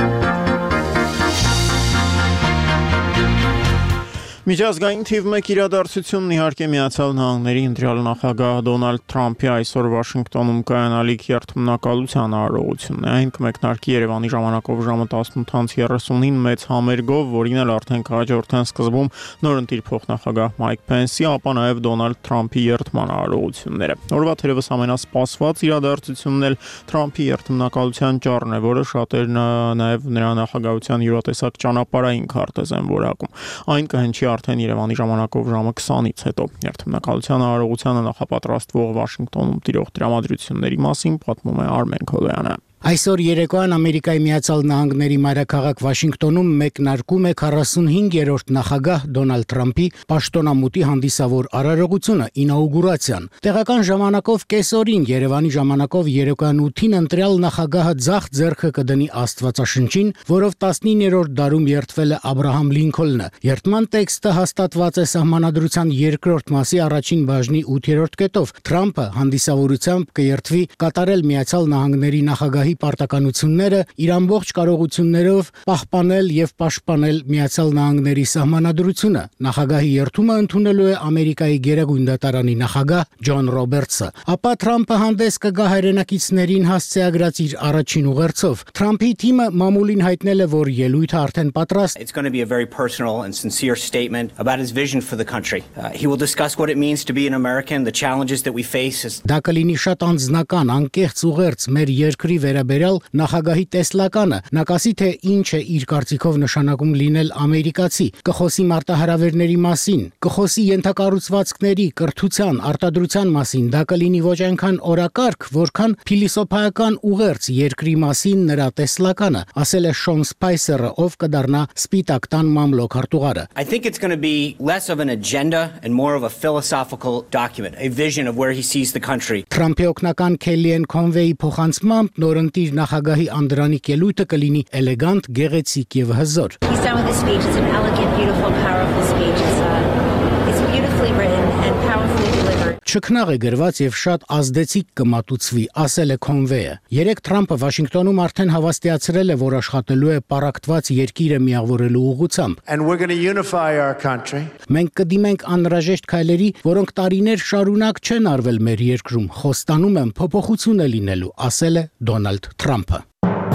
Միջազգային թիվ մեկ իրադարձությունն իհարկե Միացյալ Նահանգների ընտրյալ նախագահ Դոնալդ Թրամփի այսօր Վաշինգտոնում կայանալիք երթմնակալության արարողությունն է։ Այն կմեկնարկի Երևանի ժամանակով ժամը տասնութ երեսունին մեծ համերգով, որին էլ արդեն կհաջորդեն սկզբում նորընտիր փոխնախագահ Մայք Փենսի, ապա նաև Դոնալդ Թրամփի երթման արարողությունները։ Օրվա թերևս ամենասպասված իրադարձությունն էլ Թրամփի երթմնակալության ճառն է, որը շատերն նաև նրա նախագահության յուրատեսակ ճանապարհային քարտեզ են որակում։ Այն կհնչի արդեն Երևանի ժամանակով ժամը քսանից հետո։ Երթմնակալության արարողությանը նախապատրաստվող Վաշինգտոնում տիրող տրամադրությունների մասին պատմում է Արմեն Քոլոյանը։ Այսօր երեկոյան Ամերիկայի Միացյալ Նահանգների մայրաքաղաք Վաշինգտոնում մեկնարկում է քառասունհինգերորդ նախագահ Դոնալդ Թրամփի պաշտոնամուտի հանդիսավոր արարողությունը ինաուգուրացիան։ Տեղական ժամանակով կեսօրին, Երևանի ժամանակով երեկոյան ութին ընտրյալ նախագահը ձախ ձեռքը կդնի Աստվածաշնչին, որով տասնիններորդ դարում երդվել է Աբրահամ Լինքոլնը։ Երդման տեքստը հաստատված է Սահմանադրության երկրորդ մասի առաջին բաժնի ութերորդ կետով։ Թրամփը հանդիսավորությամբ կերդվի կատարել Միացյալ Նահանգների նախագահի պարտականությունները իր ամբողջ կարողություններով պահպանել եւ պաշտպանել Միացյալ Նահանգների սահմանադրությունը։ Նախագահի երթումը ընդունելու է Ամերիկայի Գերագույն դատարանի նախագահ Ջոն Ռոբերտսը։ Ապա Թրամփը հանդես կգա հայրենակիցներին հասցեագրած իր առաջին ուղերձով։ Թրամփի թիմը մամուլին հայտնել է, որ ելույթը արդեն պատրաստ։ It's going to be a very personal and sincere statement about his vision for the country. Uh, he will discuss what it means to be an American, the challenges that we face. Դա կլինի շատ անձնական, անկեղծ ուղերձ մեր երկրի վերաբերյալ նախագահի տեսլականը, նա կասի, թե ինչ է իր կարծիքով նշանակում լինել ամերիկացի, կխոսի մարտահրավերների մասին, կխոսի ենթակառուցվածքների, կրթության, արտադրության մասին, դա կլինի ոչ այնքան օրակարգ, որքան փիլիսոփայական ուղերձ երկրի մասին նրա տեսլականը, ասել է Շոն Սպայսերը, ով կդառնա Սպիտակ տան մամլոք արտուղարը։ I think it's going to be less of an agenda and more of a philosophical document, a vision of where he sees the country. Թրամփի օգնական Քելիեն Քոնվեի փոխանցմամբ նորընտիր նախագահի անդրանիկ ելույթը կլինի էլեգանտ, գեղեցիկ եւ հզոր։ He's done with the speech. It's an elegant, beautiful, powerful speech. It's, uh, it's beautifully written and powerfully delivered. Չքնաղ է գրված եւ շատ ազդեցիկ կմատուցվի, ասել է Քոնվեը։ Երեք Թրամփը Վաշինգտոնում արդեն հավաստիացրել է, որ աշխատելու է պարակտված երկիրը միավորելու ուղղությամբ։ And we're going to unify our country. Մենք կդիմենք անհրաժեշտ քայլերի, որոնք տարիներ շարունակ չեն արվել մեր երկրում, խոստանում եմ փոփոխություն է լինելու, ասել է Դոնալդ Թրամփը։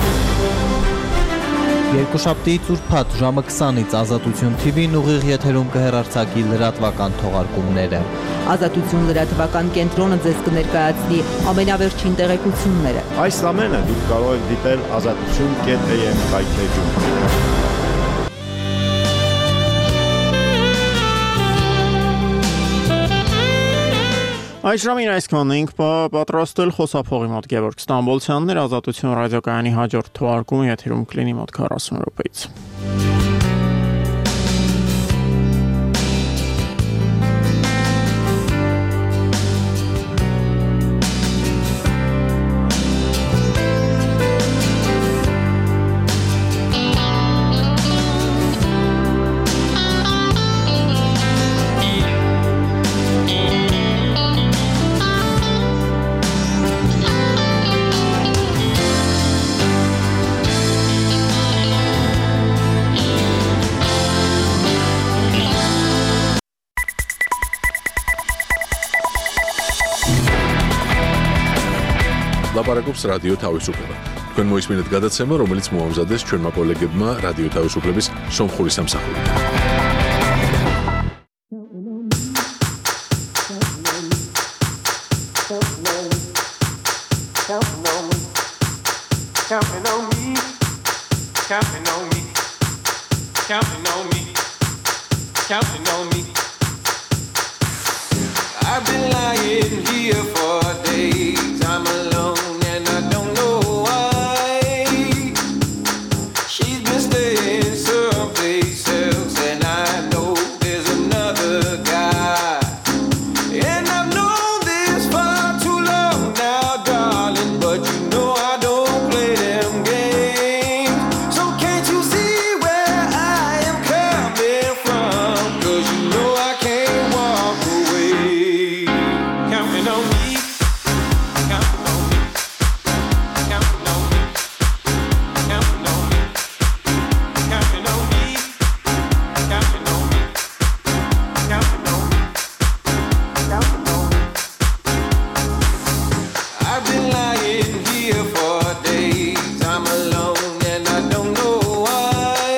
Երկուշաբթի ծուրփաթ ժամը քսանից Ազատություն թի վին ուղիղ եթերում կհեռարձակի լրատվական թողարկումները։ Ազատություն լրատվական կենտրոնը ձեզ կներկայացնի ամենավերջին տեղեկությունները։ Այս ամենը դուք կարող եք դիտել ազատություն կետ էյ էմ կայքեջում։ Այս ժամին այսքանն ենք պատրաստել խոսափողի մոտ Գևորգ Ստամբոլցյանն էր, Ազատություն ռադիոկայանի հաջորդ թողարկումը եթերում կլինի մոտ քառասուն րոպեից։ ლაპარაკობს რადიო თავისუფლება. თქვენ მოისმინეთ გადაცემა, რომელიც მოამზადეს ჩვენმა კოლეგებმა რადიო თავისუფლების სომხური სამსახური. I've been lying here for days. I'm alone and I don't know why. She's been staying someplace else, and I know there's another guy. And I've known this for too long now, darling, but you know I don't play them games. So can't you see where I am coming from? 'Cause you know I can't walk away. Counting on me, counting on me, counting on me, counting on me, counting on me, counting on me, counting on me, counting on me. I've been lying here for days. I'm alone and I don't know why.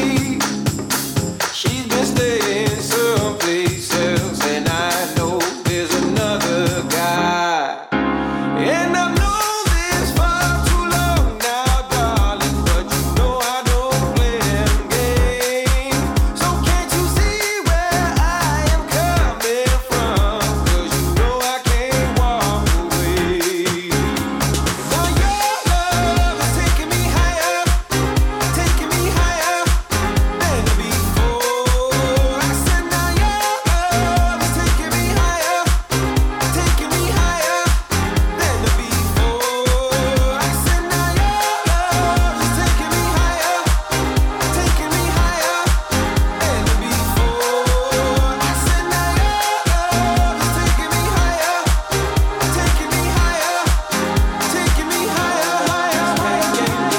She's been staying someplace else, and I know there's another guy. And I've known this for too long now, darling, but you know I don't play them games. So can't you see where I am coming from? 'Cause you know I can't walk away. Now your love is taking me higher, taking me higher than before. I said now your love is taking me higher, taking me higher than before. I said now your love is taking me higher, taking me higher than before. I said now your love is taking me higher, taking me higher, taking me higher, higher, taking me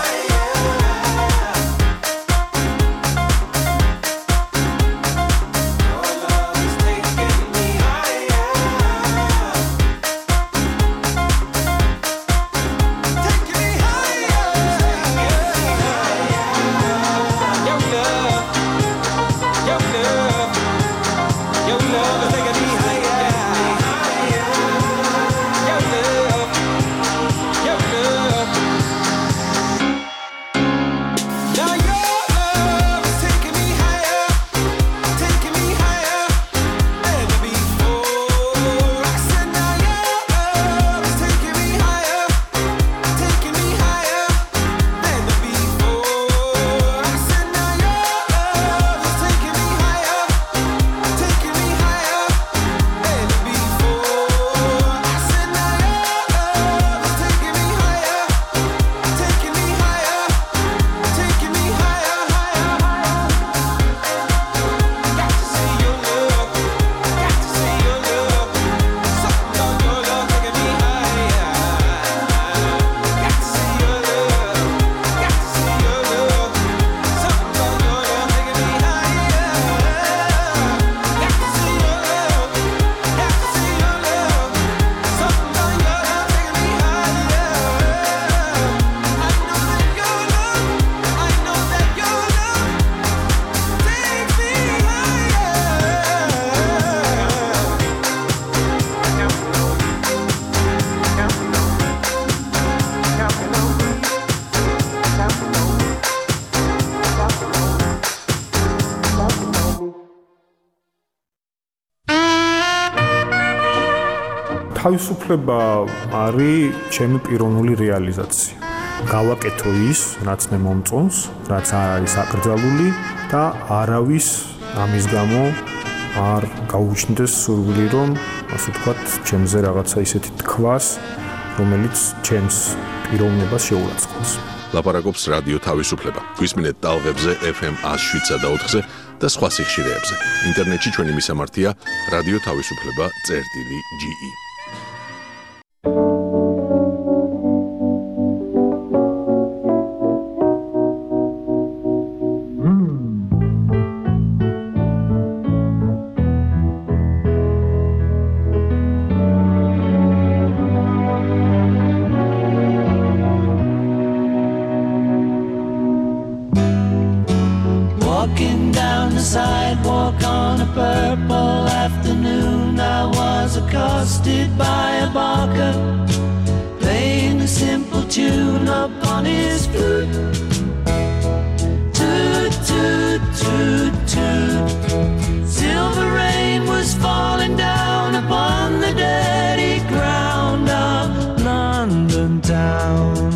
თავისუფლება არის ჩემი პიროვნული რეალიზაცია. გავაკეთო ის, რაც მე მომწონს, რაც არ არის აკრძალული და არავის ამის გამო არ გაუჩნდეს სურვილი, რომ ასე ვთქვათ, ჩემზე რაღაცა ისეთი თქვას, რომელიც ჩემს პიროვნებას შეურაცხყოფს. ლაპარაკობს რადიო თავისუფლება. გვისმინეთ ტალღებზე ეფ ემ one oh seven point four-ზე და სხვა სიხშირეებზე. ინტერნეტში ჩვენი მისამართია რადიო თავისუფლება წერტილი ჯი ი. accosted by a barker, playing a simple tune upon his flute. Toot, toot, toot, toot. Silver rain was falling down upon the dirty ground of London town.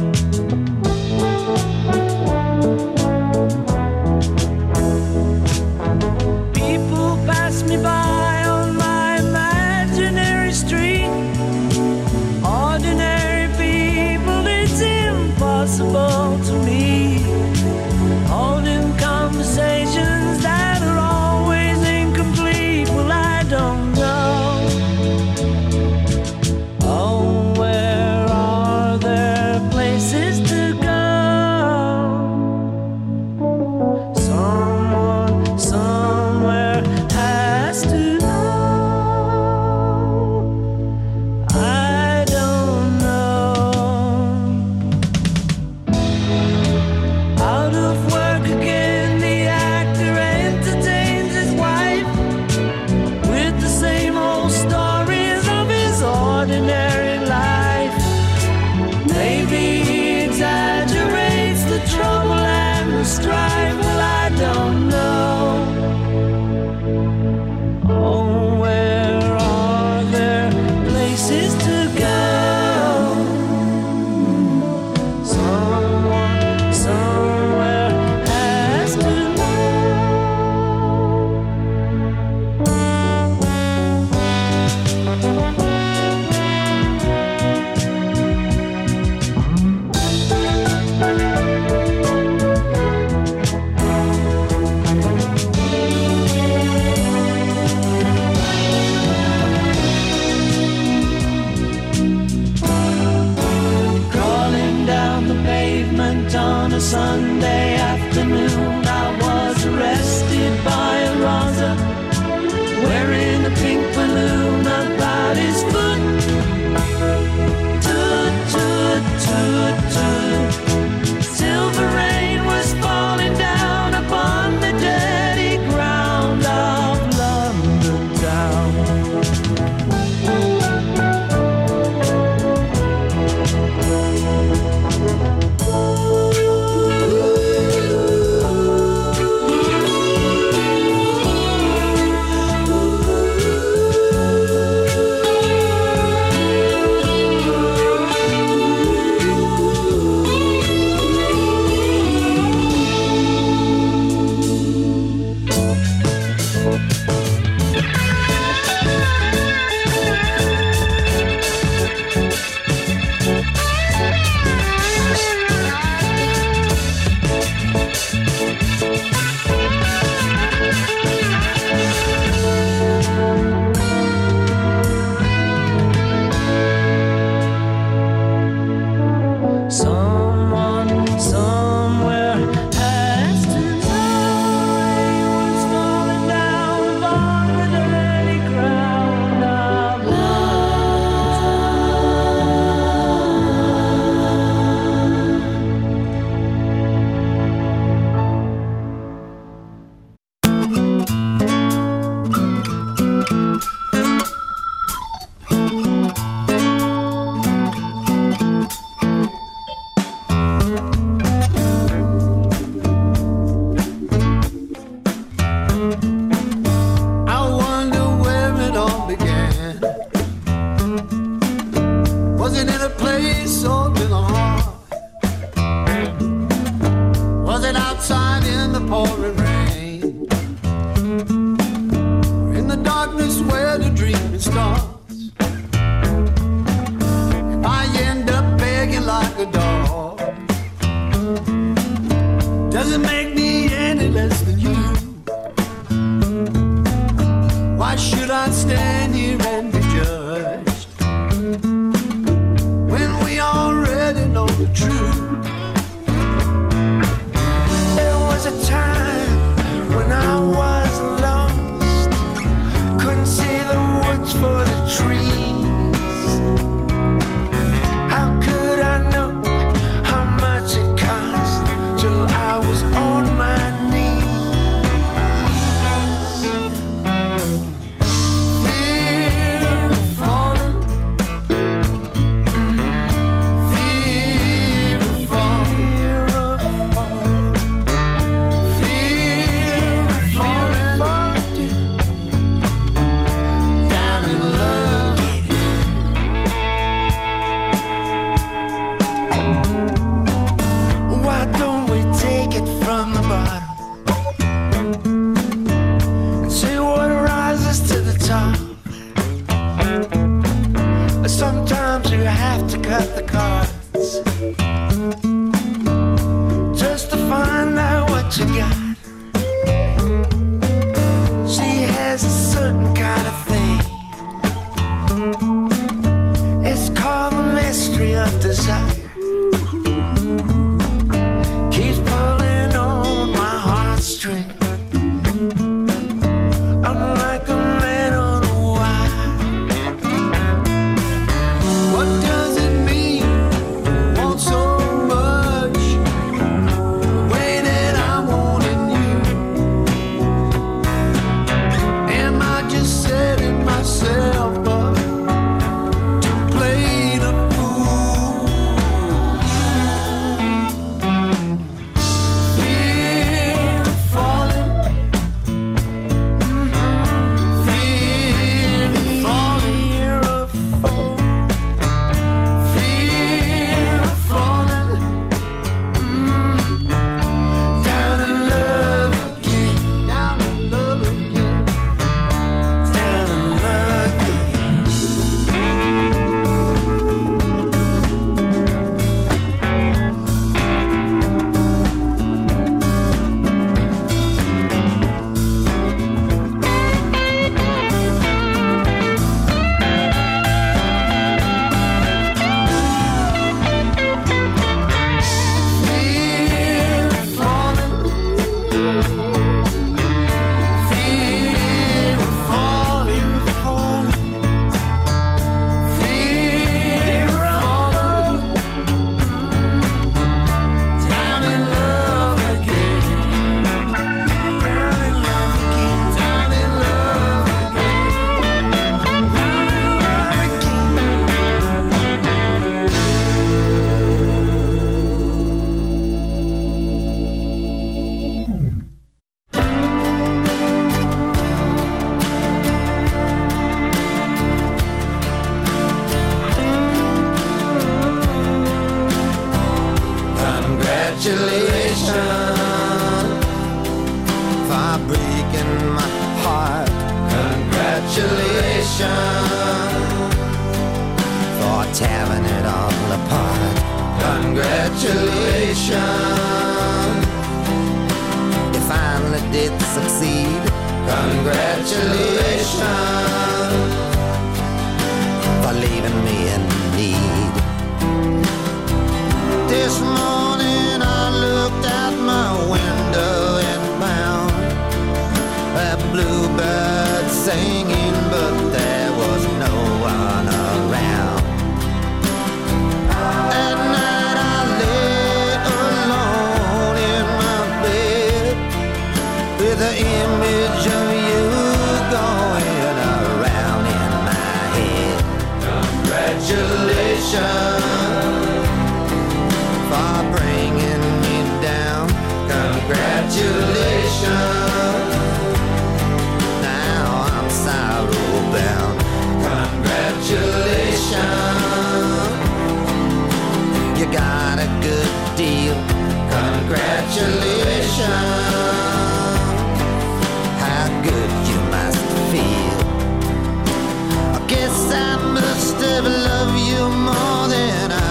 People pass me by on my imaginary street. Ordinary people, it's impossible to meet. Holding conversations that are always incomplete. Well, I don't know. Oh, where are there places to go? Someone, somewhere has to know. I don't know. Out of work again, the actor entertains his wife with the same old stories of his ordinary life. Maybe he exaggerates the trouble and the strife. Well, I don't know. Oh, where are there places to go? Someone, somewhere has to Crawling down the pavement on a Sunday afternoon, I was arrested by a Raza wearing a pink balloon about his foot. Toot, toot, toot, toot. Silver rain was falling down upon the dirty ground of London town. Someone, somewhere has to know. Rain was falling down upon the dirty ground of I wonder where it all began. Was it in a place or in a heart? Was it outside in the pouring rain? Or in the darkness where the dreaming starts? If I end up begging like a dog, does it make me any less than you? Why should I stand here and be judged when we already know the truth? There was a time when I was lost, couldn't see the woods for the trees. How could I know how much it cost till I was on my knees? you have to cut the cards just to find out what you got. She has a certain kind of thing. It's called the mystery of desire. Keeps pulling on my heartstring. I'm like a man on a wire. What does it mean? Want so much, the way that I'm wanting you. Am I just setting myself up to play the fool? Fear of falling, fear of falling, fear of falling, fear of falling, down in love again, down in love again, down in love again. Fear of falling, fear of falling, falling, fear of falling, down in love again, down in love again, down in love Congratulations for breaking my heart. Congratulations for tearing it all apart. Congratulations, you finally did succeed. Congratulations for leaving me in need. This morning I looked out my window and found a bluebird singing, but there was no one around. At night I lay alone in my bed with the image of you going around in my head. Congratulations for bringing me down. Congratulations, now I'm sorrow bound. Congratulations, you got a good deal. Congratulations, how good you must feel. I guess I must have loved you more than I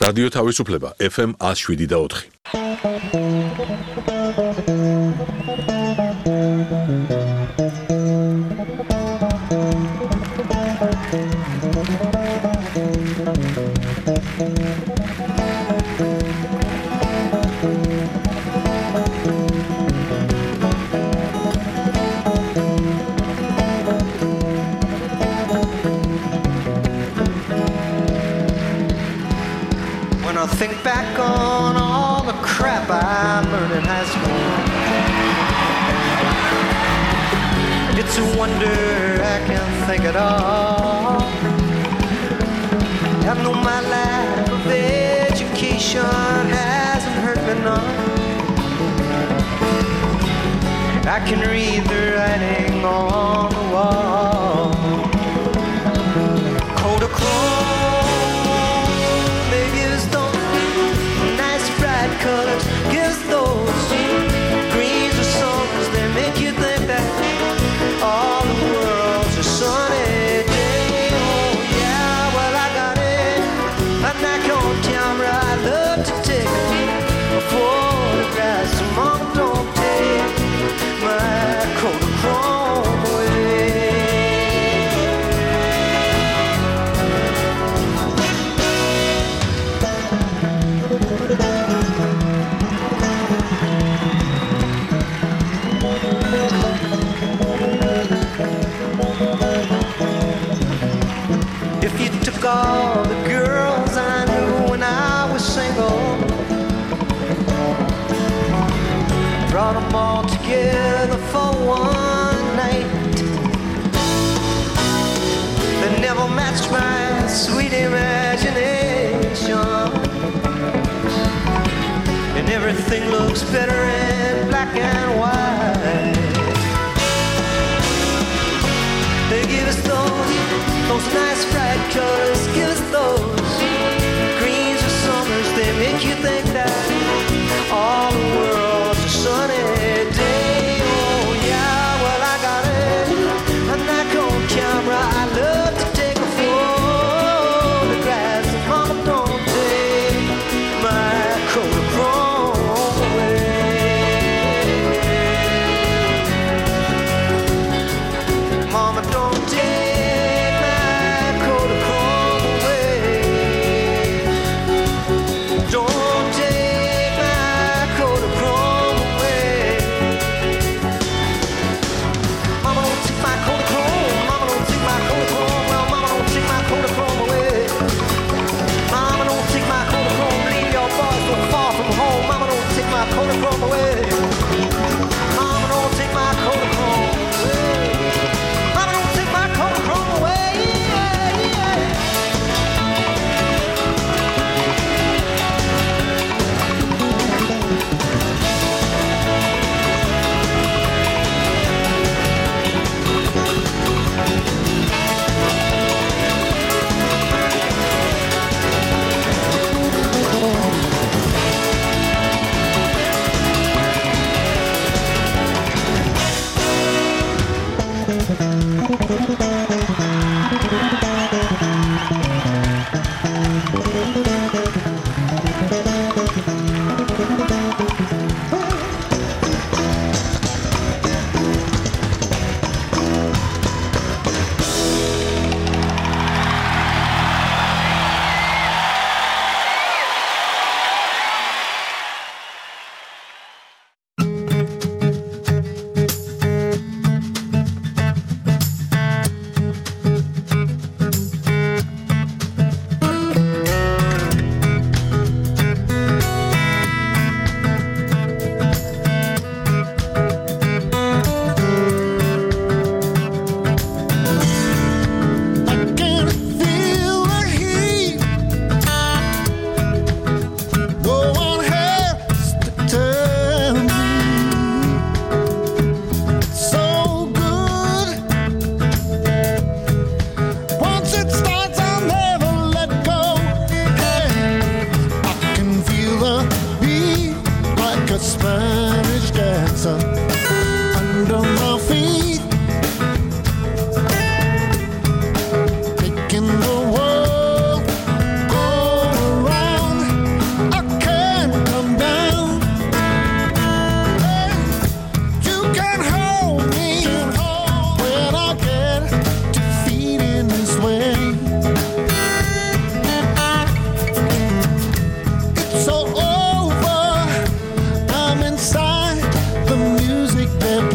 რადიო თავისუფლება ეფ ემ one oh seven და four. When I think back on all the crap I learned in high school, it's a wonder I can think at all. I know my lack of education hasn't hurt me none. I can read the writing on the wall. Kodachrome, they give us those nice bright colors, give us those greens or songs. They make you think that all the world's a sunny day. Oh yeah, well I got it. I'm not on camera. I love to take photographs. So mom, don't take my Kodachrome away. If you took all the girls I knew when I was single, brought them all together for one night, they never matched my sweet imagination, and everything looks better in black and white. They give us those, those nice bright colors, give us those greens or summers. They make you think that all the world's a sunny day. Oh yeah, well I got it. I'm not on camera. I love to take a photograph. Mama, don't take my Kodachrome away. Mama, don't take my Kodachrome away.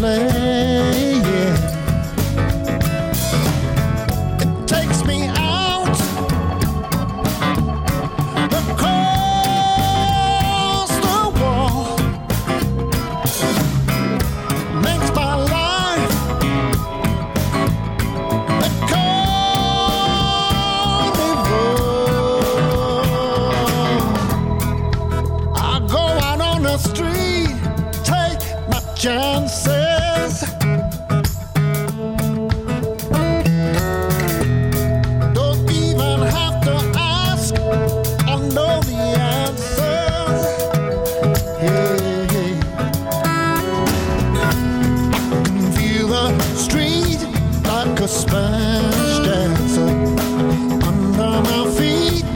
playing. It takes me out across the wall, makes my life a carnival. I go out on the street, take my chances. Don't even have to ask, I know the answers. Yeah, yeah. I can feel the street like a Spanish dancer under my feet,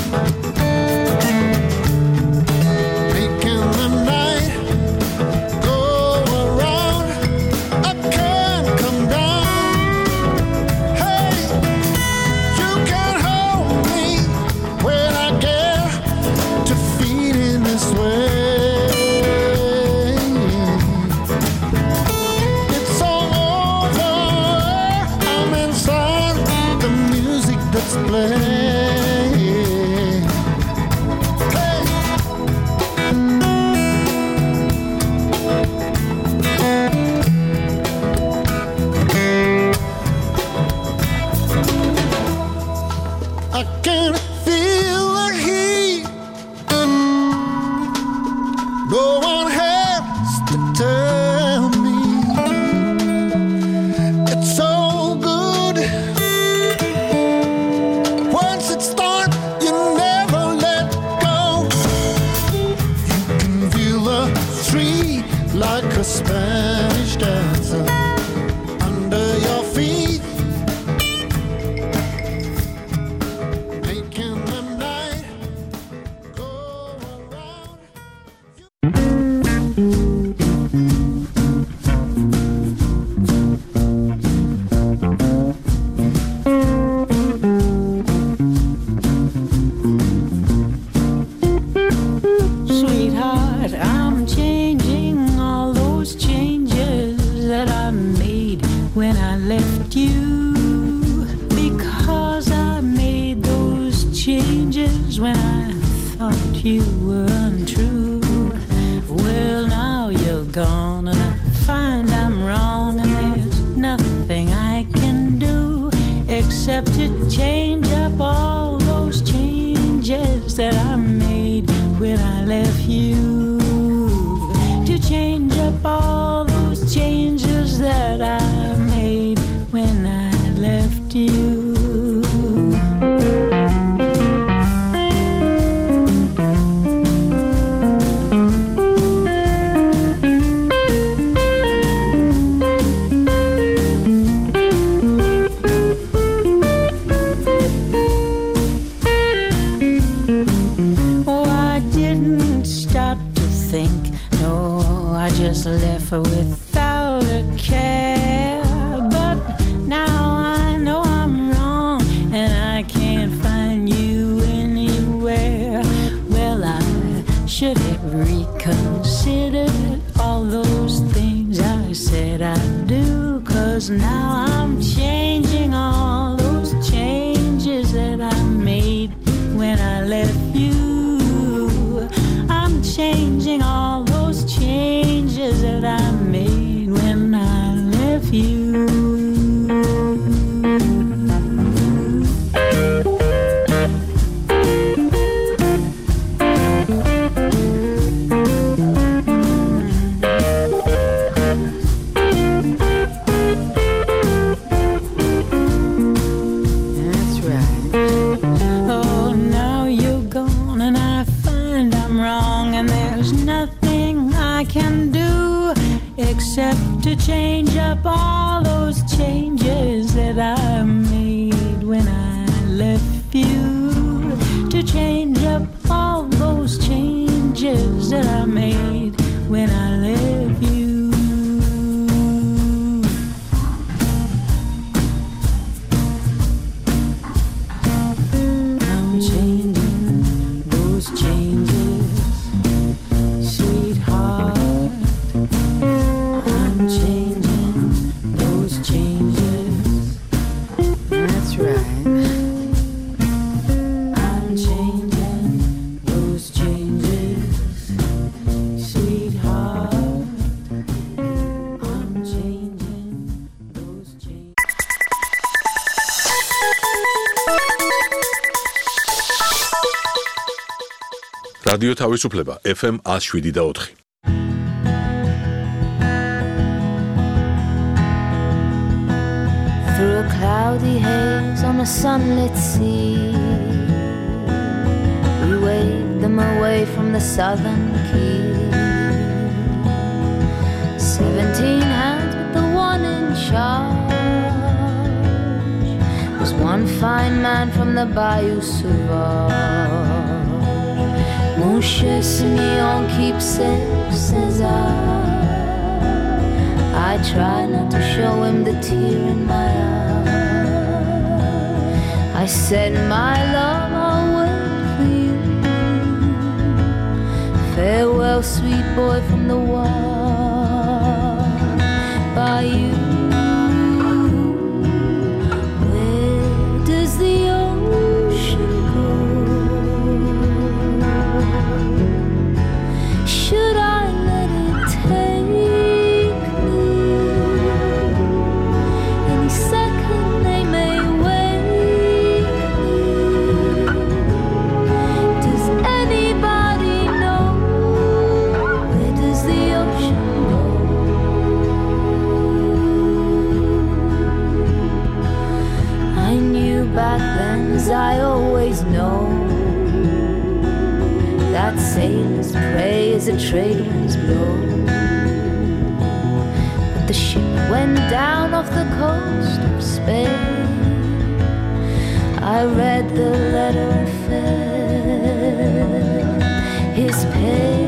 making the night go around. I can't come down. Hey, you can hold me when I get to feeling this way. It's all over. I'm inside the music that's playing. Hey. I can feel the heat. No one has to tell me. It's so good. Once it starts, you never let go. You can feel the street like a Spanish dancer under your feet, making the night go around. Sweetheart, I'm changing all those changes that I made when I left you, because I made those changes when I thought you were untrue. Well, now you're gone and I find I'm wrong, and there's nothing I can do except to change up all those changes that I made when I left you. To change up all those changes that I made when I left you. Oh, I didn't stop to think. No, I just left without a care. But now I know I'm wrong, and I can't find you anywhere. Well, I should have reconsidered all those things I said I'd do, 'cause now I'm changing all those changes that I made when I left you. I'm changing all those changes that I made when I left you. That's right. Oh, now you're gone and I find I'm wrong, and there's nothing I can do except to change up all those changes that I made when I left you. To change up all those changes that I made when I left you. I'm changing those changes, sweetheart. I'm changing. რადიო თავისუფლება F M one oh seven და four. Through a cloudy haze on a sunlit sea, we waved them away from the southern key. Seventeen hands with the one in charge was one fine man from the Bayou Sauvage. Mon cher Simeon, keep safe, says I. I try not to show him the tear in my eye. I said, my love, I'll wait for you. Farewell, sweet boy from the wall. By you. Where does the ocean go? Should I let it take me? Any second they may wake me. Does anybody know? Where does the ocean go? I knew back then, as I always know, that sailors pray as the trade winds blow. But the ship went down off the coast of Spain. I read the letter and felt his pain.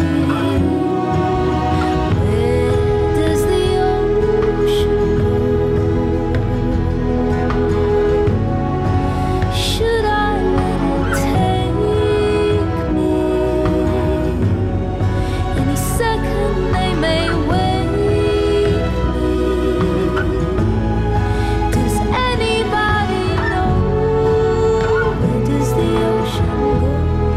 Where does the ocean go? Should I let it take me? Any second they may wake me. Does anybody know? Where does the ocean go?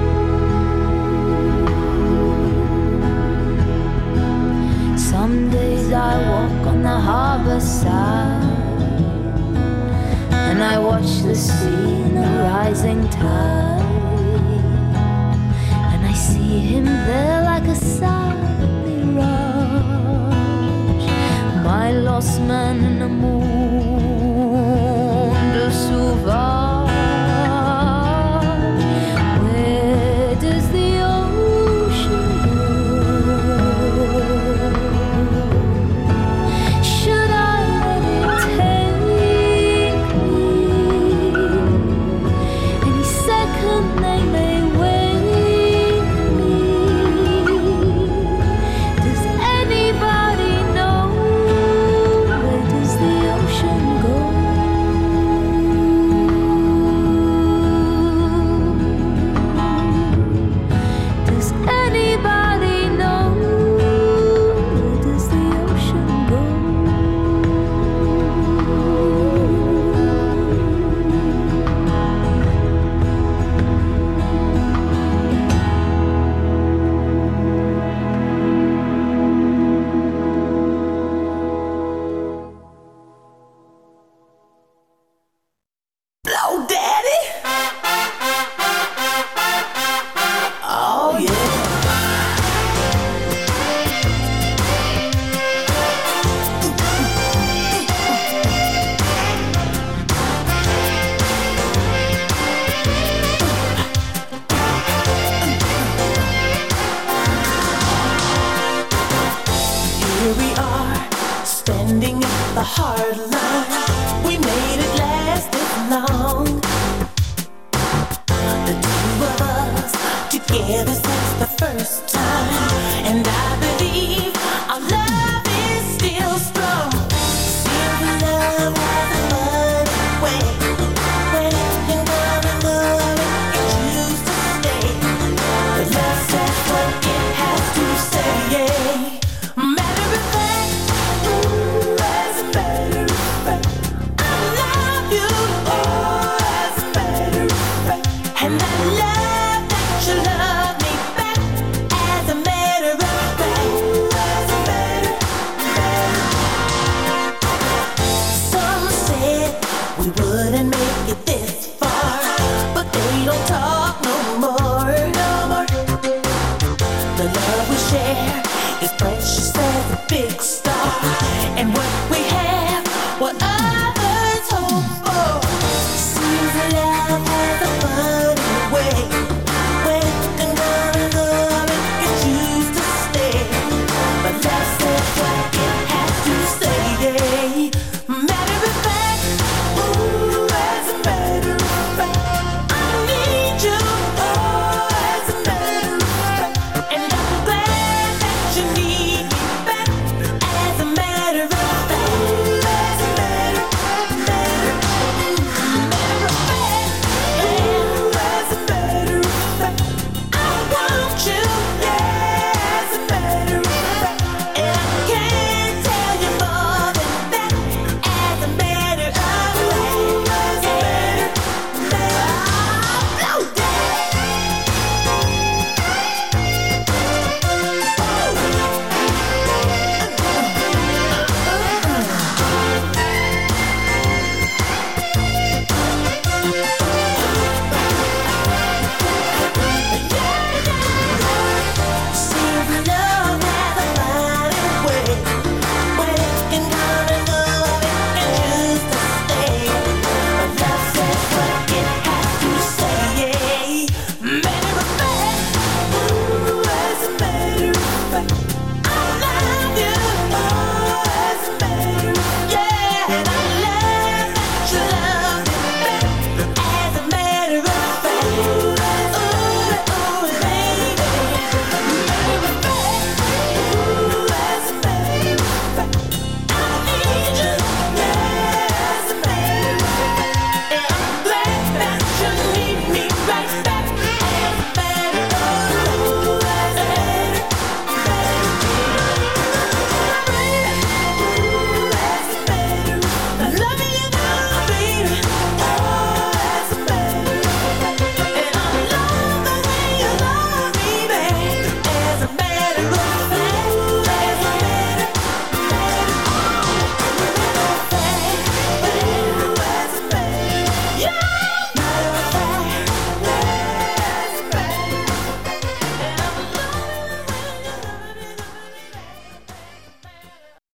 Some days I walk on the harbor side and I watch the sea in the rising tide, and I see him there like a silent mirage, my lost man in the monde sauvage. Where does the ocean go? Should I let it take me? Any second they may wake me. Does anybody know? Where does the ocean go? Does anybody know? Where does the ocean go? Blow daddy. Oh yeah. Here we are, standing at the hard line. We made it last this long. The two of us together since the first time, and I believe our love is still strong. Still love has a funny way. When you wanna love it, you choose to stay. But love says what it has to say. Matter of fact, ooh, as a matter of fact, I love you, oh, as a matter of fact, and I love that you love me back, as a matter of fact. big star.